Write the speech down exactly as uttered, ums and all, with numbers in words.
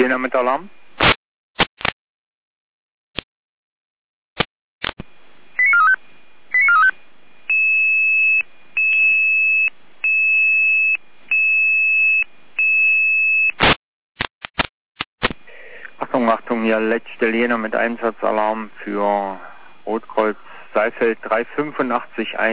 Jena mit Alarm. Achtung, Achtung, hier Letztstelle Jena mit Einsatzalarm für Rotkreuz Saalfeld drei fünf acht eins.